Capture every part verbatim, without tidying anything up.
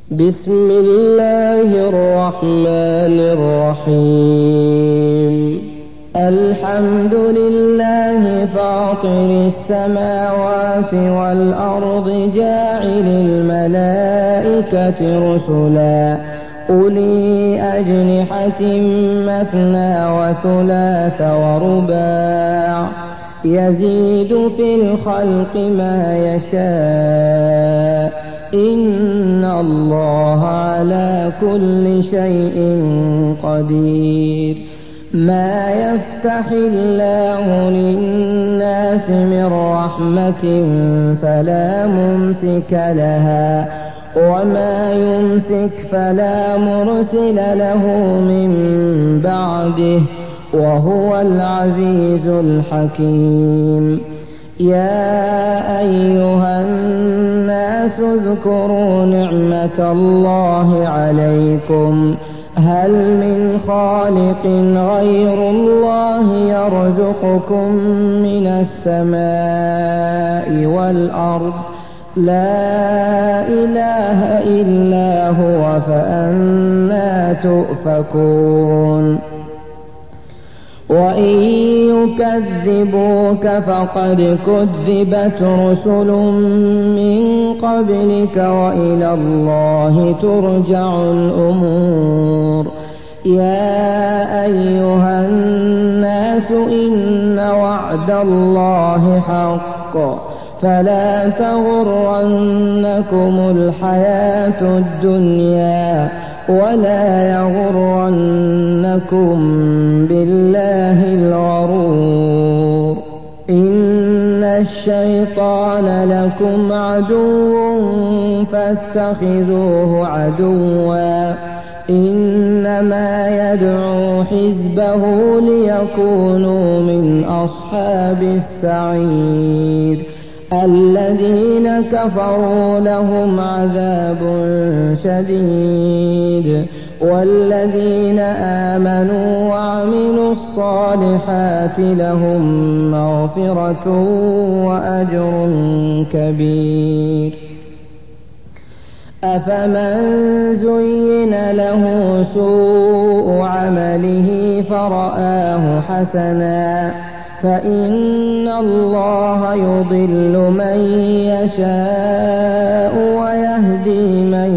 بسم الله الرحمن الرحيم الحمد لله فاطر السماوات والأرض جاعل الملائكة رسلا أولي أجنحة مثنى وثلاث ورباع يزيد في الخلق ما يشاء إن الله على كل شيء قدير. ما يفتح الله للناس من رحمة فلا ممسك لها وما يمسك فلا مرسل له من بعده وهو العزيز الحكيم. يا أيها الناس اذكروا نعمة الله عليكم هل من خالق غير الله يرزقكم من السماء والأرض لا إله إلا هو فأنى تؤفكون. وإن يكذبوك فقد كذبت رسل من قبلك وإلى الله ترجع الأمور. يا أيها الناس إن وعد الله حق فلا تغرنكم الحياة الدنيا ولا يغرنكم بالله الغرور. إن الشيطان لكم عدو فاتخذوه عدوا إنما يدعو حزبه ليكونوا من أصحاب السعير. الذين كفروا لهم عذاب شديد والذين آمنوا وعملوا الصالحات لهم مغفرة وأجر كبير. أفمن زين له سوء عمله فرآه حسنا فإن الله يضل من يشاء ويهدي من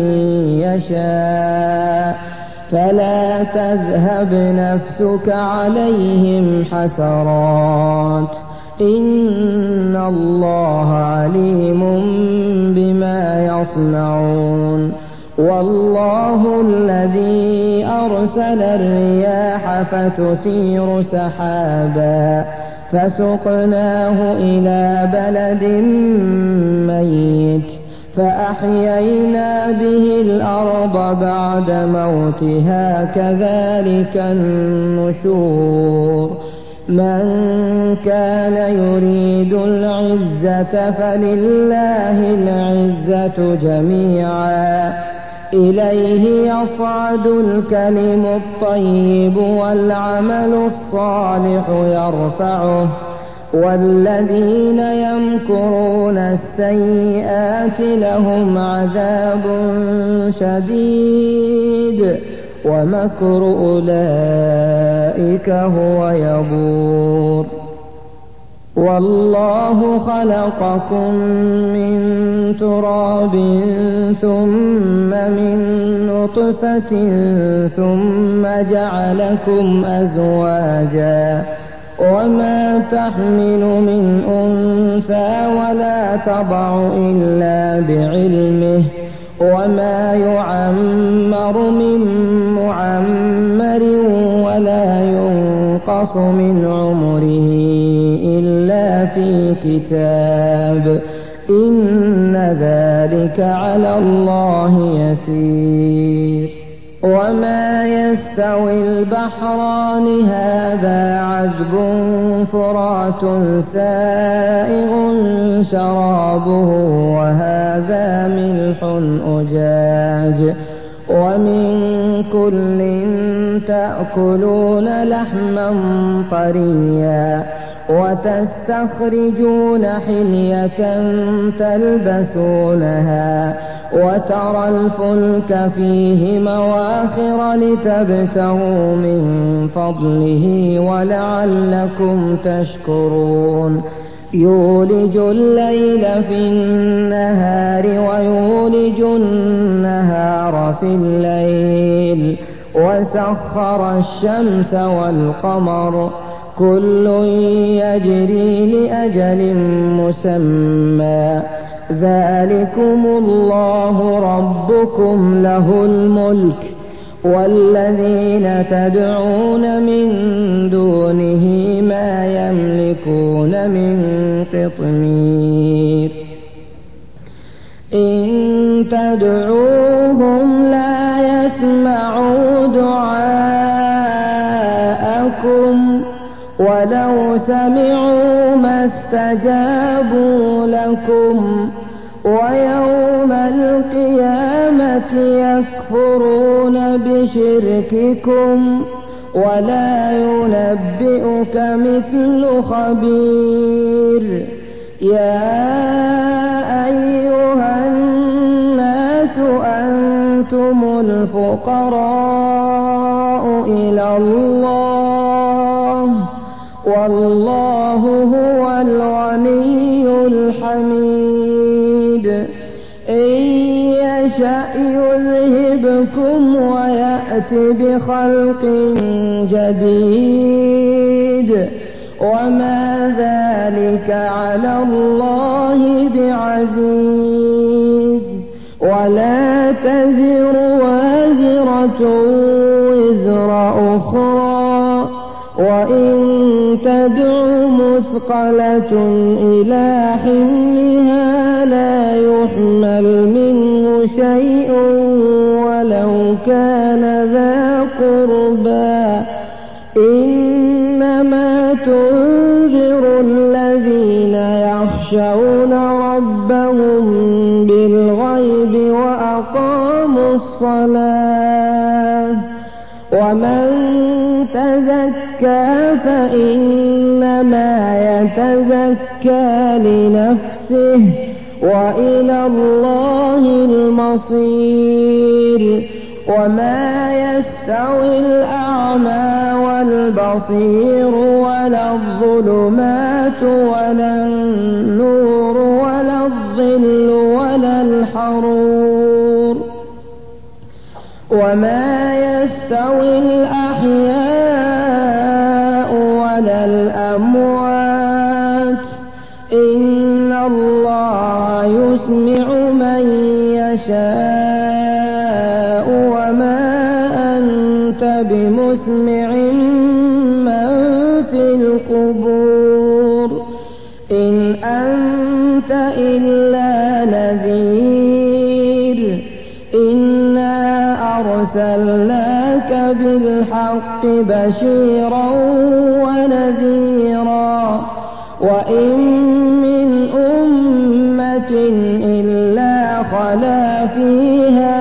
يشاء فلا تذهب نفسك عليهم حسرات إن الله عليم بما يصنعون. والله الذي أرسل الرياح فتثير سحابا فسقناه إلى بلد ميت فأحيينا به الأرض بعد موتها كذلك النشور. من كان يريد العزة فلله العزة جميعا إليه يصعد الكلم الطيب والعمل الصالح يرفعه والذين يمكرون السيئات لهم عذاب شديد ومكر أولئك هو يبور. والله خلقكم من تراب ثم من نطفة ثم جعلكم أزواجا وما تحمل من أنثى ولا تضع إلا بعلمه وما يعمر من معمر ولا ينقص من عمره إلا في كتاب إن ذلك على الله يسير. وما يستوي البحران هذا عذب فرات سائغ شرابه وهذا ملح أجاج ومن كل تأكلون لحما طريا وتستخرجون حلية تلبسونها وترى الفلك فيه مواخر لتبتغوا من فضله ولعلكم تشكرون يولج الليل في النهار ويولج النهار في الليل وسخر الشمس والقمر كل يجري لأجل مسمى ذلكم الله ربكم له الملك والذين تدعون من دونه ما يملكون من قطمير إن تدعوهم لا يسمعوا دعاءكم ولو سمعوا ما استجابوا لكم ويوم القيامة يكفرون بشرككم ولا ينبئك مثل خبير يا أيها الناس أنتم الفقراء إلى الله والله هو الغني الحميد إن يشأ يذهبكم ويأت بخلق جديد وما ذلك على الله بعزيز ولا تزر وازرة وزر أخرى وإن تدع مثقلة إلى حملها لا يحمل منه شيء ولو كان ذا قربى إنما تنذر الذين يخشون ربهم بالغيب وأقاموا الصلاة ومن تزكى فإنما يتزكى لنفسه وإلى الله المصير وما يستوي الأعمى والبصير ولا الظلمات ولا النور ولا الظل ولا الحرور وما يستوي الأحياء ولا الأموات إن الله يسمع من يشاء وما أنت بمسمع من في القبور إن أنت إلا نذير إنا أرسلناك بالحق بشيرا ونذيرا وإن من أمة إلا خلا فيها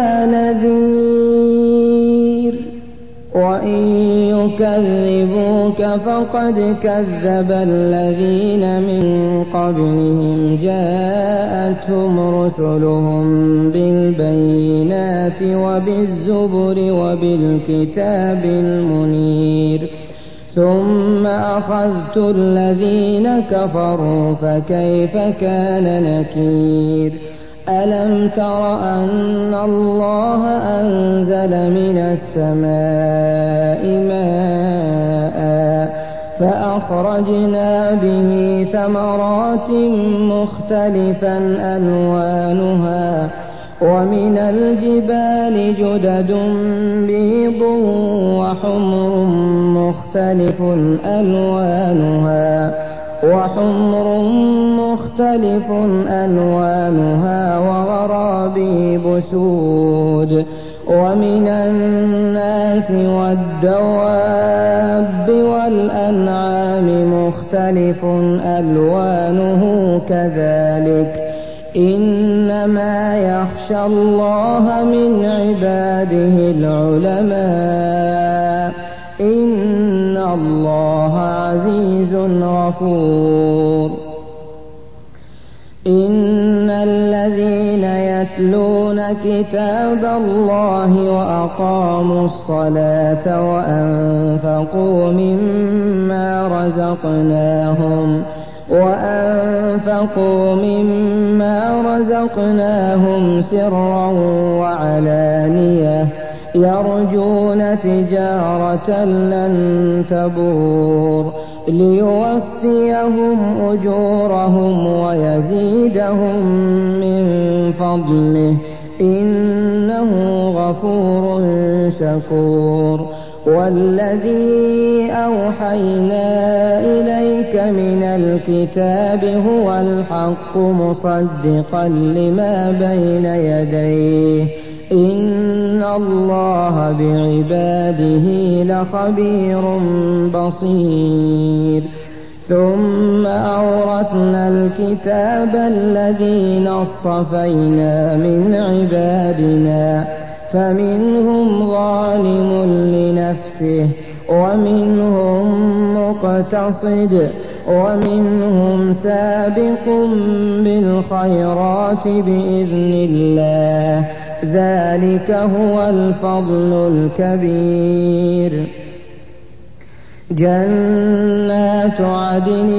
نذير وإن يكذبوك فقد كذب الذين من قبلهم جاءتهم رسلهم بالبينات وبالزبر وبالكتاب المنير ثم أخذت الذين كفروا فكيف كان نكير ألم تر أن الله أنزل من السماء ماء فأخرجنا به ثمرات مختلفا ألوانها ومن الجبال جدد بيض وحمر مختلف ألوانها وحمر مختلف ألوانها وغرابيب سود ومن الناس والدواب والأنعام مختلف ألوانه كذلك إنما يخشى الله من عباده العلماء إن الله عزيز غفور إن الذين يتلون كتاب الله وأقاموا الصلاة وأنفقوا مما رزقناهم وأنفقوا مما رزقناهم سرا وعلانية يرجون تجارة لن تبور ليوفيهم أجورهم ويزيدهم من فضله إنه غفور شكور. والذي أوحينا إليك من الكتاب هو الحق مصدقا لما بين يديه إن الله بعباده لخبير بصير. ثم أورثنا الكتاب الذين اصطفينا من عبادنا فمنهم ظالم لنفسه ومنهم مقتصد ومنهم سابق بالخيرات بإذن الله ذلك هو الفضل الكبير. جنات عدن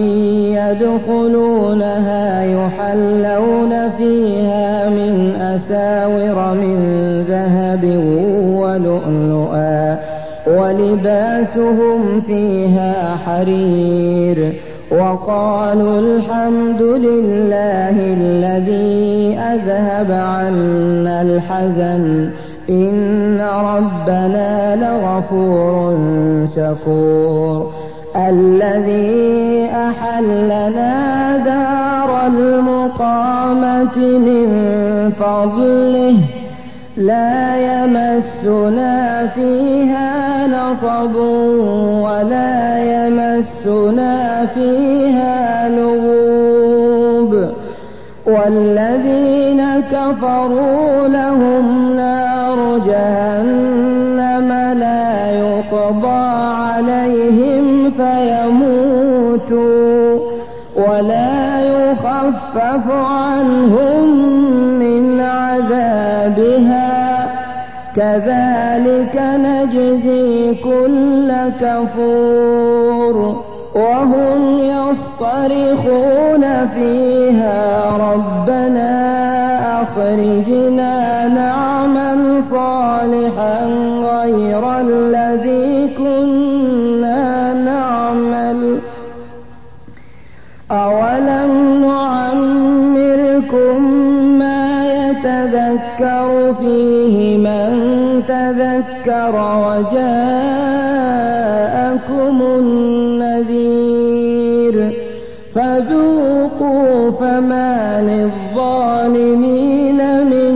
يدخلونها يحلون فيها من أساور من ذهب ولؤلؤا ولباسهم فيها حرير. وقالوا الحمد لله الذي أذهب عنا الحزن إن ربنا لغفور شكور. الذي أحلنا دار المقامة من فضله لا يمسنا فيها نصب ولا يمسنا فيها لغوب. والذين كفروا لهم نار جهنم لا يقضى عليهم فيموتوا ولا يخفف عنهم من عذابها كذلك نجزي كل كفور. وهم يصطرخون فيها ربنا أخرجنا نعمل صالحا غير الذي كنا نعمل أولم نعمركم ما يتذكر فيه من تذكر وجاءكم النذير فذوقوا فما للظالمين من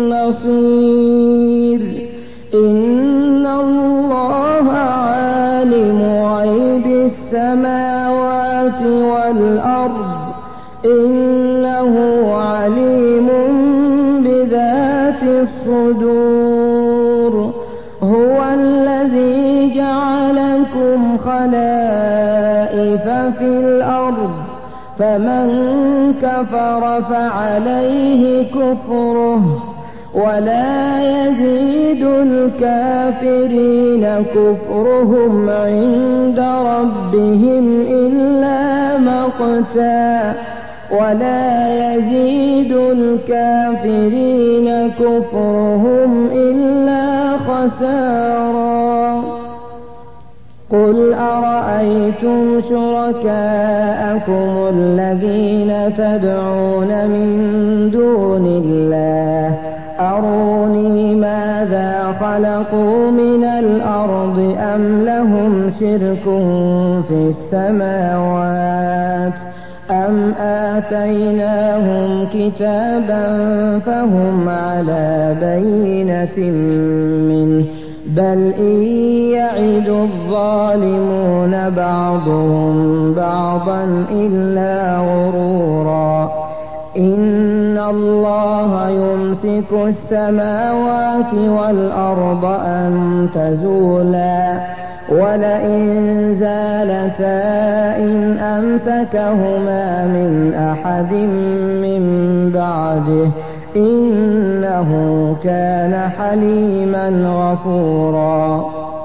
نصير. إن الله عالم غيب السماوات والأرض إنه عليم بذات الصدور. هو الذي جعلكم خلائف في الأرض فمن كفر فعليه كفره ولا يزيد الكافرين كفرهم عند ربهم إلا مقتا ولا يزيد الكافرين كفرهم إلا خسارا. قل أرأيتم شركاءكم الذين تدعون من دون الله أروني ماذا خلقوا من الأرض أم لهم شرك في السماوات أم آتيناهم كتابا فهم على بينة منه بل إن يعد الظالمون بعضهم بعضا إلا غرورا. إن الله يمسك السماوات والأرض أن تزولا ولئن زالتا إن أمسكهما من أحد من بعده إنه كان حليما غفورا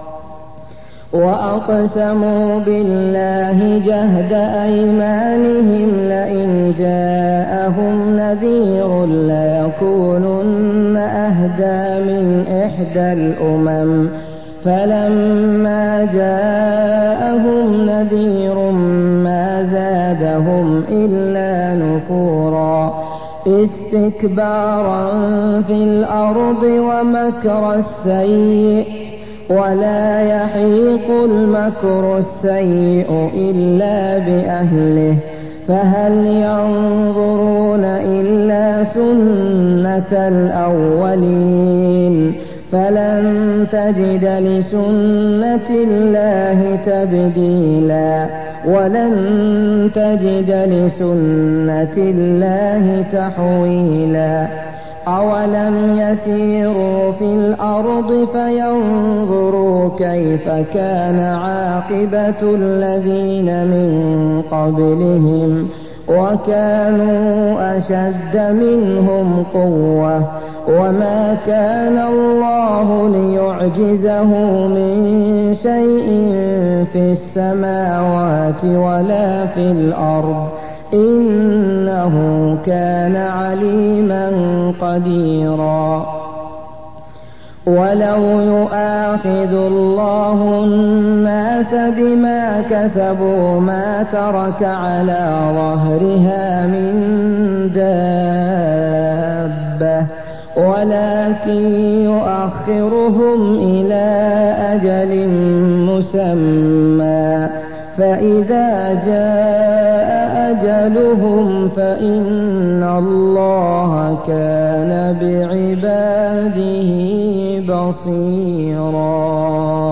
وأقسموا بالله جهد أيمانهم لئن جاءهم نذير ليكونن أهدى من إحدى الأمم فلما جاءهم نذير ما زادهم إلا نفورا استكبارا في الأرض ومكر السيء ولا يحيق المكر السيء إلا بأهله فهل ينظرون إلا سنة الأولين فلن تجد لسنة الله تبديلا ولن تجد لسنة الله تحويلا أولم يسيروا في الأرض فينظروا كيف كان عاقبة الذين من قبلهم وكانوا أشد منهم قوة وما كان الله ليعجزه من شيء في السماوات ولا في الأرض إنه كان عليما قديرا ولو يؤاخذ الله الناس بما كسبوا ما ترك على ظهرها من دابة ولكن يؤخرهم إلى أجل مسمى فإذا جاء أجلهم فإن الله كان بعباده بصيرا.